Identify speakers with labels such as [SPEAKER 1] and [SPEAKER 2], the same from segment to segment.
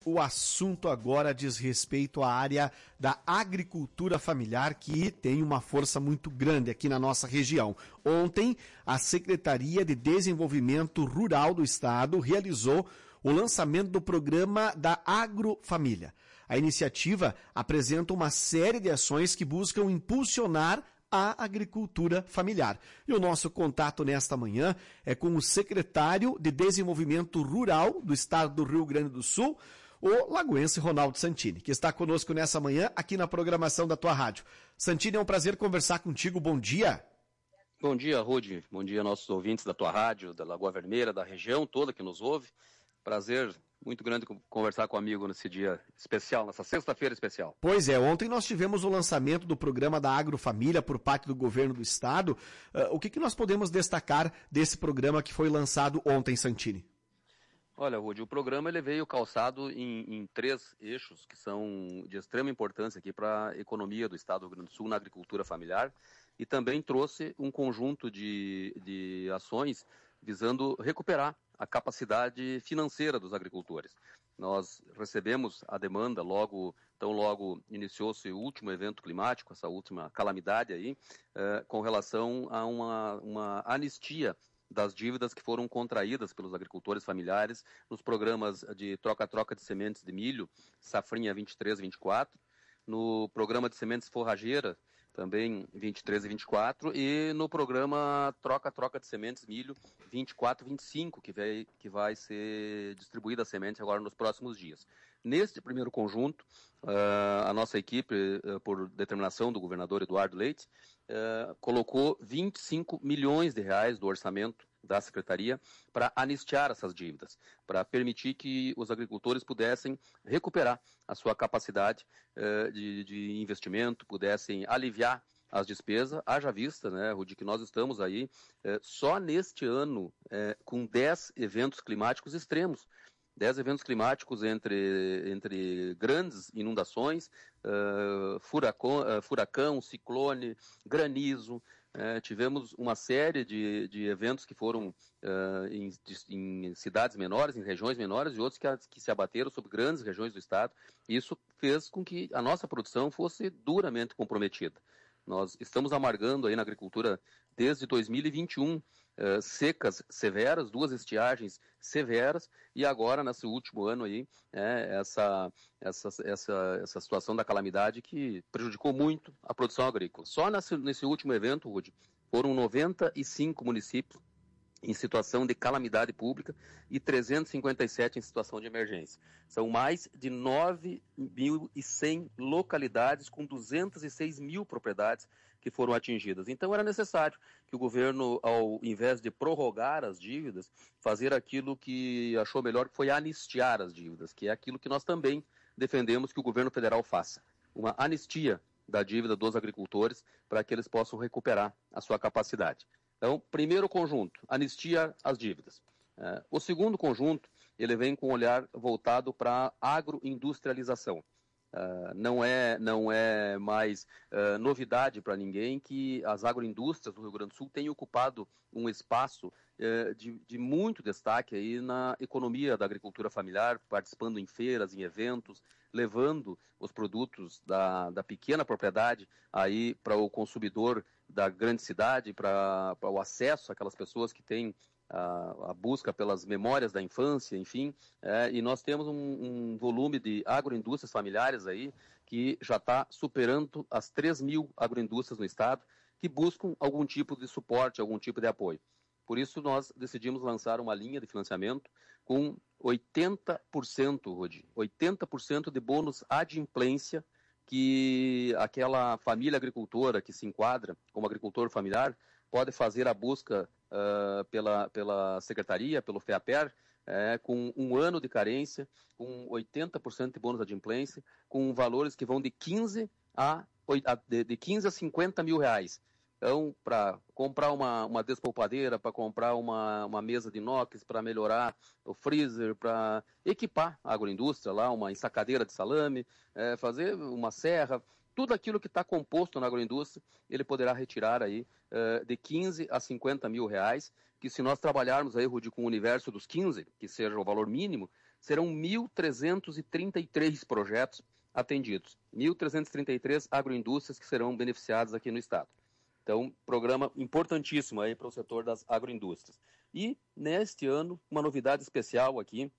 [SPEAKER 1] O assunto agora diz respeito à área da agricultura familiar, que tem uma força muito grande aqui na nossa região. Ontem, a Secretaria de Desenvolvimento Rural do Estado realizou o lançamento do programa da Agrofamília. A iniciativa apresenta uma série de ações que buscam impulsionar a agricultura familiar. E o nosso contato nesta manhã é com o secretário de Desenvolvimento Rural do Estado do Rio Grande do Sul, o lagoense Ronaldo Santini, que está conosco nessa manhã aqui na programação da tua rádio. Santini, é um prazer conversar contigo. Bom dia.
[SPEAKER 2] Bom dia, Rudy. Bom dia, nossos ouvintes da tua rádio, da Lagoa Vermelha, da região toda que nos ouve. Prazer muito grande conversar com o amigo nesse dia especial, nessa sexta-feira especial.
[SPEAKER 1] Pois é, ontem nós tivemos o lançamento do programa da Agrofamília por parte do governo do estado. O que nós podemos destacar desse programa que foi lançado ontem, Santini?
[SPEAKER 2] Olha, Rudy, o programa ele veio calçado em três eixos que são de extrema importância aqui para a economia do estado do Rio Grande do Sul na agricultura familiar e também trouxe um conjunto de ações visando recuperar a capacidade financeira dos agricultores. Nós recebemos a demanda tão logo iniciou-se o último evento climático, essa última calamidade aí, com relação a uma anistia das dívidas que foram contraídas pelos agricultores familiares nos programas de troca-troca de sementes de milho, Safrinha 23 e 24, no programa de sementes forrageira, também 23 e 24, e no programa troca-troca de sementes milho 24 e 25, que vai ser distribuída a semente agora nos próximos dias. Neste primeiro conjunto, a nossa equipe, por determinação do governador Eduardo Leite, colocou 25 milhões de reais do orçamento da Secretaria para anistiar essas dívidas, para permitir que os agricultores pudessem recuperar a sua capacidade de investimento, pudessem aliviar as despesas, haja vista, né, Rudi, que nós estamos aí só neste ano com 10 eventos climáticos extremos. 10 eventos climáticos entre grandes inundações, furacão, ciclone, granizo. Tivemos uma série de eventos que foram em cidades menores, em regiões menores, e outros que se abateram sobre grandes regiões do estado. Isso fez com que a nossa produção fosse duramente comprometida. Nós estamos amargando aí na agricultura desde 2021 secas severas, 2 estiagens severas, e agora, nesse último ano aí, essa situação da calamidade que prejudicou muito a produção agrícola. Só nesse último evento, Rudy, foram 95 municípios em situação de calamidade pública e 357 em situação de emergência. São mais de 9.100 localidades com 206 mil propriedades que foram atingidas. Então era necessário que o governo, ao invés de prorrogar as dívidas, fazer aquilo que achou melhor, que foi anistiar as dívidas, que é aquilo que nós também defendemos que o governo federal faça. Uma anistia da dívida dos agricultores para que eles possam recuperar a sua capacidade. Então, primeiro conjunto, anistia as dívidas. O segundo conjunto, ele vem com um olhar voltado para a agroindustrialização. Não é mais novidade para ninguém que as agroindústrias do Rio Grande do Sul têm ocupado um espaço de muito destaque aí na economia da agricultura familiar, participando em feiras, em eventos, levando os produtos da pequena propriedade aí para o consumidor da grande cidade, para o acesso àquelas pessoas que têm a busca pelas memórias da infância, enfim, e nós temos um volume de agroindústrias familiares aí que já está superando as 3.000 agroindústrias no estado que buscam algum tipo de suporte, algum tipo de apoio. Por isso nós decidimos lançar uma linha de financiamento com 80%, Rodi, 80% de bônus adimplência que aquela família agricultora que se enquadra como agricultor familiar pode fazer a busca pela Secretaria, pelo FEAPER, com um ano de carência, com 80% de bônus adimplência, com valores que vão de 15 a 50 mil reais. Então, para comprar uma despolpadeira, para comprar uma mesa de inox, para melhorar o freezer, para equipar a agroindústria lá, uma ensacadeira de salame, fazer uma serra, tudo aquilo que está composto na agroindústria, ele poderá retirar aí de 15 a 50 mil reais, que se nós trabalharmos aí, Rudi, com o universo dos 15, que seja o valor mínimo, serão 1.333 projetos atendidos, 1.333 agroindústrias que serão beneficiadas aqui no estado. Então, programa importantíssimo aí para o setor das agroindústrias. E, neste ano, uma novidade especial aqui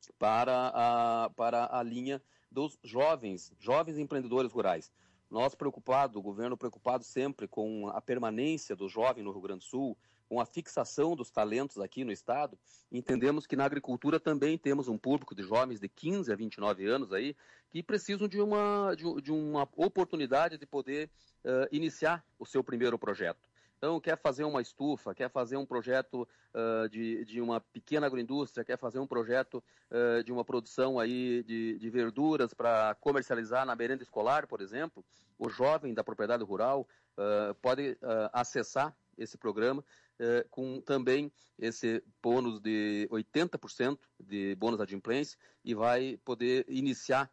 [SPEAKER 2] para a linha dos jovens empreendedores rurais. Nós preocupados, o governo preocupado sempre com a permanência do jovem no Rio Grande do Sul, com a fixação dos talentos aqui no estado, entendemos que na agricultura também temos um público de jovens de 15 a 29 anos aí, que precisam de uma oportunidade de poder iniciar o seu primeiro projeto. Então, quer fazer uma estufa, quer fazer um projeto de uma pequena agroindústria, quer fazer um projeto de uma produção aí de verduras para comercializar na merenda escolar, por exemplo, o jovem da propriedade rural pode acessar esse programa com também esse bônus de 80% de bônus adimplência e vai poder iniciar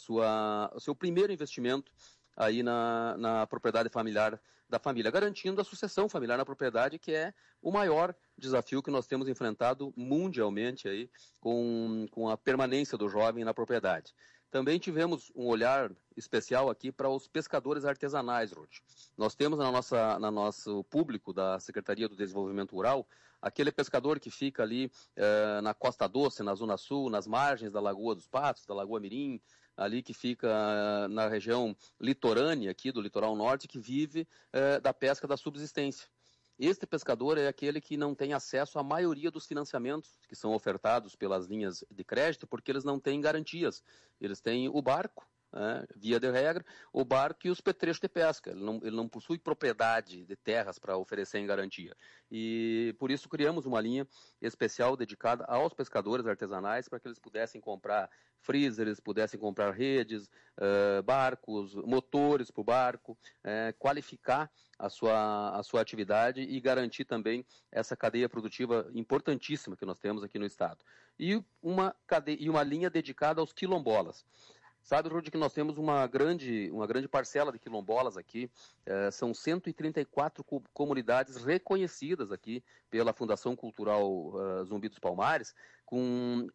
[SPEAKER 2] o seu primeiro investimento aí na propriedade familiar da família, garantindo a sucessão familiar na propriedade, que é o maior desafio que nós temos enfrentado mundialmente aí com a permanência do jovem na propriedade. Também tivemos um olhar especial aqui para os pescadores artesanais, Ruth. Nós temos no nosso público da Secretaria do Desenvolvimento Rural aquele pescador que fica ali na Costa Doce, na Zona Sul, nas margens da Lagoa dos Patos, da Lagoa Mirim, ali que fica na região litorânea aqui do litoral norte, que vive da pesca da subsistência. Este pescador é aquele que não tem acesso à maioria dos financiamentos que são ofertados pelas linhas de crédito, porque eles não têm garantias. Eles têm o barco, via de regra, o barco e os petrechos de pesca. Ele não possui propriedade de terras para oferecer em garantia. E por isso criamos uma linha especial dedicada aos pescadores artesanais para que eles pudessem comprar freezers, pudessem comprar redes, barcos, motores para o barco, qualificar a sua atividade e garantir também essa cadeia produtiva importantíssima que nós temos aqui no estado. E uma linha dedicada aos quilombolas. Sabe, Rudy, que nós temos uma grande parcela de quilombolas aqui, são 134 comunidades reconhecidas aqui pela Fundação Cultural Zumbi dos Palmares, com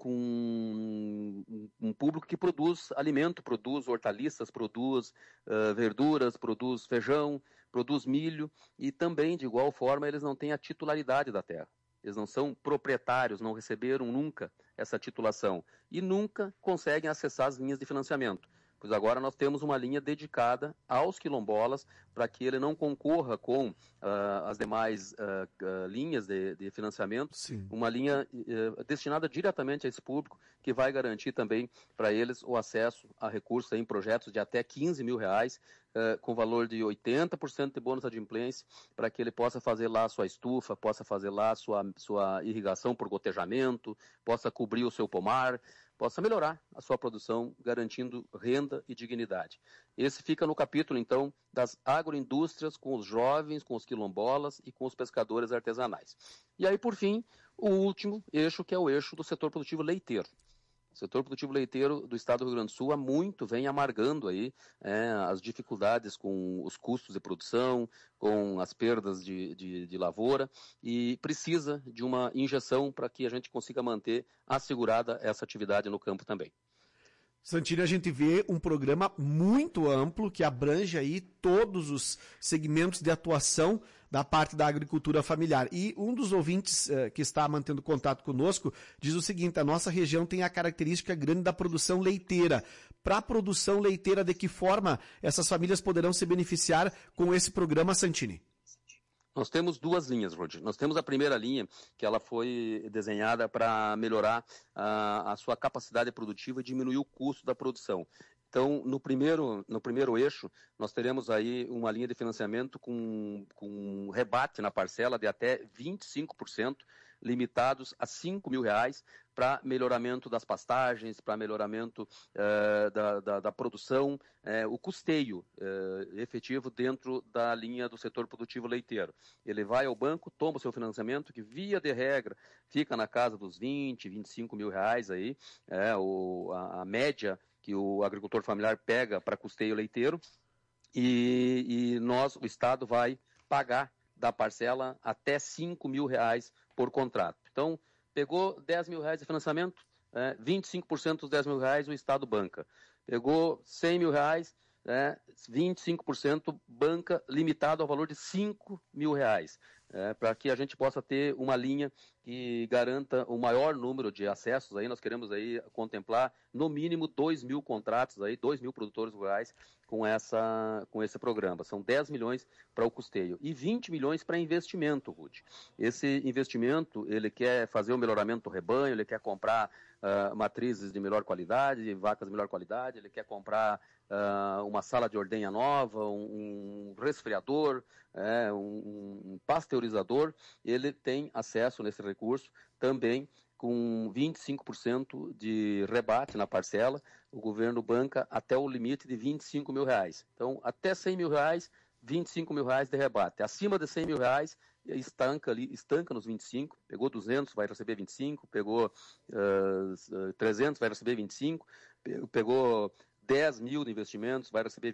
[SPEAKER 2] um público que produz alimento, produz hortaliças, produz verduras, produz feijão, produz milho, e também, de igual forma, eles não têm a titularidade da terra. Eles não são proprietários, não receberam nunca essa titulação e nunca conseguem acessar as linhas de financiamento. Pois agora nós temos uma linha dedicada aos quilombolas para que ele não concorra com as demais linhas de financiamento. Sim. Uma linha destinada diretamente a esse público que vai garantir também para eles o acesso a recursos em projetos de até R$15 mil, com valor de 80% de bônus adimplência, para que ele possa fazer lá a sua estufa, possa fazer lá a sua irrigação por gotejamento, possa cobrir o seu pomar, possa melhorar a sua produção, garantindo renda e dignidade. Esse fica no capítulo, então, das agroindústrias com os jovens, com os quilombolas e com os pescadores artesanais. E aí, por fim, o último eixo, que é o eixo do setor produtivo leiteiro. O setor produtivo leiteiro do estado do Rio Grande do Sul há muito vem amargando aí as dificuldades com os custos de produção, com as perdas de lavoura e precisa de uma injeção para que a gente consiga manter assegurada essa atividade no campo também.
[SPEAKER 1] Santini, a gente vê um programa muito amplo que abrange aí todos os segmentos de atuação da parte da agricultura familiar. E um dos ouvintes que está mantendo contato conosco diz o seguinte: a nossa região tem a característica grande da produção leiteira. Para a produção leiteira, de que forma essas famílias poderão se beneficiar com esse programa, Santini?
[SPEAKER 2] Nós temos duas linhas, Rod. Nós temos a primeira linha, que ela foi desenhada para melhorar a sua capacidade produtiva e diminuir o custo da produção. Então, no primeiro eixo, nós teremos aí uma linha de financiamento com rebate na parcela de até 25%, limitados a R$5 mil, para melhoramento das pastagens, para melhoramento da produção, o custeio efetivo dentro da linha do setor produtivo leiteiro. Ele vai ao banco, toma o seu financiamento, que via de regra fica na casa dos R$20, R$25 mil aí, a média que o agricultor familiar pega para custeio leiteiro, e o Estado vai pagar da parcela até R$5 mil por contrato. Então, pegou R$10 mil de financiamento, 25% dos 10 mil reais o Estado banca. Pegou 100 mil reais, 25% banca limitado ao valor de 5 mil reais, para que a gente possa ter uma linha que garanta o maior número de acessos. Aí nós queremos aí contemplar no mínimo 2 mil contratos, aí, 2 mil produtores rurais com esse programa. São 10 milhões para o custeio e 20 milhões para investimento, Rude. Esse investimento, ele quer fazer o melhoramento do rebanho, ele quer comprar matrizes de melhor qualidade, vacas de melhor qualidade, ele quer comprar uma sala de ordenha nova, um resfriador, um pasteurizador. Ele tem acesso nesse recurso também com 25% de rebate na parcela. O governo banca até o limite de 25 mil reais. Então, até 100 mil reais, 25 mil reais de rebate. Acima de 100 mil reais, estanca nos 25, pegou 200, vai receber 25, pegou 300, vai receber 25, pegou 10 mil de investimentos, vai receber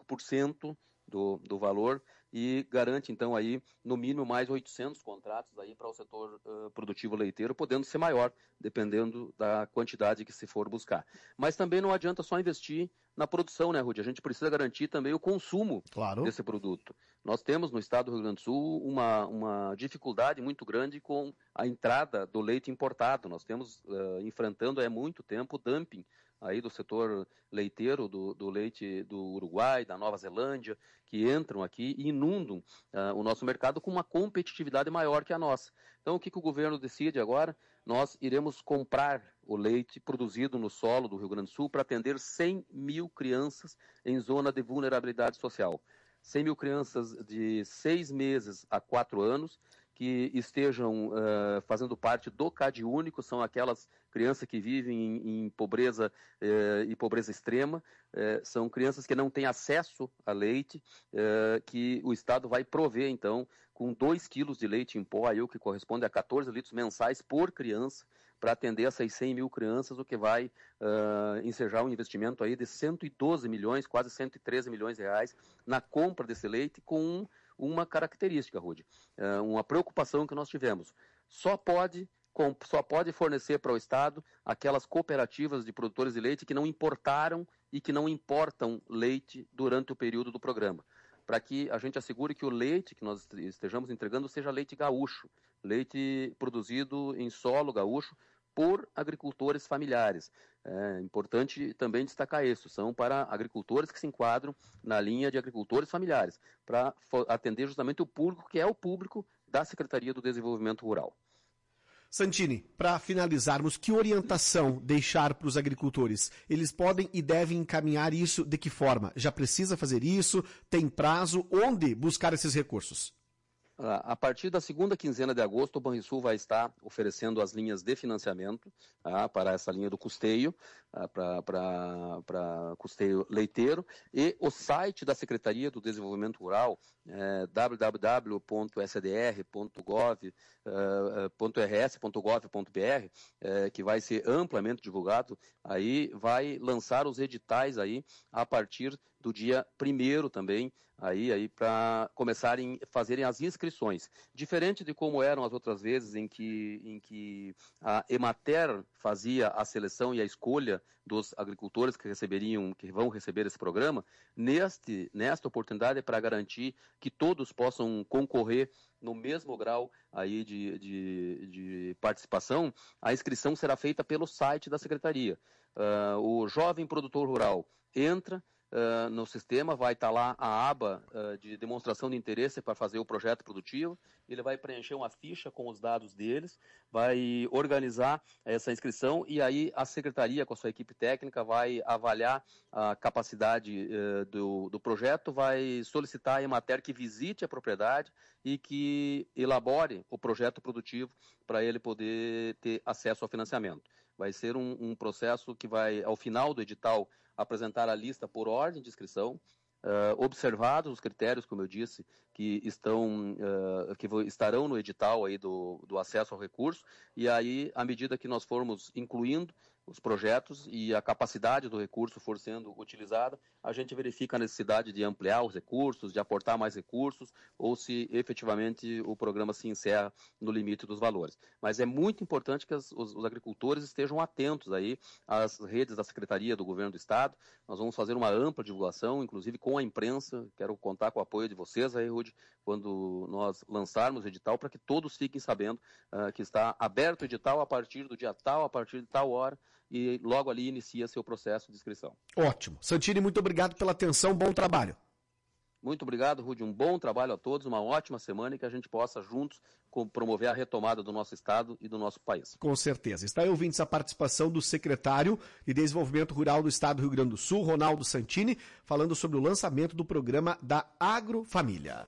[SPEAKER 2] 25% do valor e garante, então, aí, no mínimo, mais 800 contratos aí para o setor produtivo leiteiro, podendo ser maior, dependendo da quantidade que se for buscar. Mas também não adianta só investir na produção, né, Rudy? A gente precisa garantir também o consumo desse produto. Nós temos no estado do Rio Grande do Sul uma dificuldade muito grande com a entrada do leite importado. Nós temos enfrentando há muito tempo o dumping aí do setor leiteiro, do leite do Uruguai, da Nova Zelândia, que entram aqui e inundam o nosso mercado com uma competitividade maior que a nossa. Então, o que o governo decide agora? Nós iremos comprar o leite produzido no solo do Rio Grande do Sul para atender 100 mil crianças em zona de vulnerabilidade social. 100 mil crianças de 6 meses a 4 anos, que estejam fazendo parte do CAD Único, são aquelas crianças que vivem em pobreza e pobreza extrema, são crianças que não têm acesso a leite, que o Estado vai prover, então, com 2 quilos de leite em pó, aí, o que corresponde a 14 litros mensais por criança, para atender essas 100 mil crianças, o que vai ensejar um investimento aí de 112 milhões, quase 113 milhões de reais, na compra desse leite, com uma característica, Rudy, uma preocupação que nós tivemos. Só pode fornecer para o Estado aquelas cooperativas de produtores de leite que não importaram e que não importam leite durante o período do programa, para que a gente assegure que o leite que nós estejamos entregando seja leite gaúcho, leite produzido em solo gaúcho por agricultores familiares. É importante também destacar isso, são para agricultores que se enquadram na linha de agricultores familiares, para atender justamente o público que é o público da Secretaria do Desenvolvimento Rural.
[SPEAKER 1] Santini, para finalizarmos, que orientação deixar para os agricultores? Eles podem e devem encaminhar isso de que forma? Já precisa fazer isso? Tem prazo? Onde buscar esses recursos?
[SPEAKER 2] A partir da segunda quinzena de agosto, o Banrisul vai estar oferecendo as linhas de financiamento para essa linha do custeio, para custeio leiteiro, e o site da Secretaria do Desenvolvimento Rural, www.sdr.rs.gov.br, que vai ser amplamente divulgado, aí vai lançar os editais aí a partir do dia 1º também, aí para começarem a fazerem as inscrições. Diferente de como eram as outras vezes em que a Emater fazia a seleção e a escolha dos agricultores que vão receber esse programa, nesta oportunidade é para garantir que todos possam concorrer no mesmo grau aí de participação. A inscrição será feita pelo site da Secretaria. O jovem produtor rural entra no sistema, vai estar lá a aba de demonstração de interesse para fazer o projeto produtivo, ele vai preencher uma ficha com os dados deles, vai organizar essa inscrição e aí a Secretaria, com a sua equipe técnica, vai avaliar a capacidade do projeto, vai solicitar a Emater que visite a propriedade e que elabore o projeto produtivo para ele poder ter acesso ao financiamento. Vai ser um processo que vai, ao final do edital, apresentar a lista por ordem de inscrição, observados os critérios, como eu disse, que estarão no edital aí do acesso ao recurso, e aí, à medida que nós formos incluindo os projetos e a capacidade do recurso for sendo utilizada, a gente verifica a necessidade de ampliar os recursos, de aportar mais recursos, ou se efetivamente o programa se encerra no limite dos valores. Mas é muito importante que os agricultores estejam atentos aí às redes da Secretaria do Governo do Estado. Nós vamos fazer uma ampla divulgação, inclusive com a imprensa. Quero contar com o apoio de vocês aí, Rude, quando nós lançarmos o edital, para que todos fiquem sabendo que está aberto o edital a partir do dia tal, a partir de tal hora, e logo ali inicia seu processo de inscrição.
[SPEAKER 1] Ótimo. Santini, muito obrigado pela atenção, bom trabalho.
[SPEAKER 2] Muito obrigado, Rude. Um bom trabalho a todos, uma ótima semana e que a gente possa juntos promover a retomada do nosso Estado e do nosso país.
[SPEAKER 1] Com certeza. Está aí, ouvintes, a participação do secretário de Desenvolvimento Rural do Estado do Rio Grande do Sul, Ronaldo Santini, falando sobre o lançamento do programa da Agrofamília.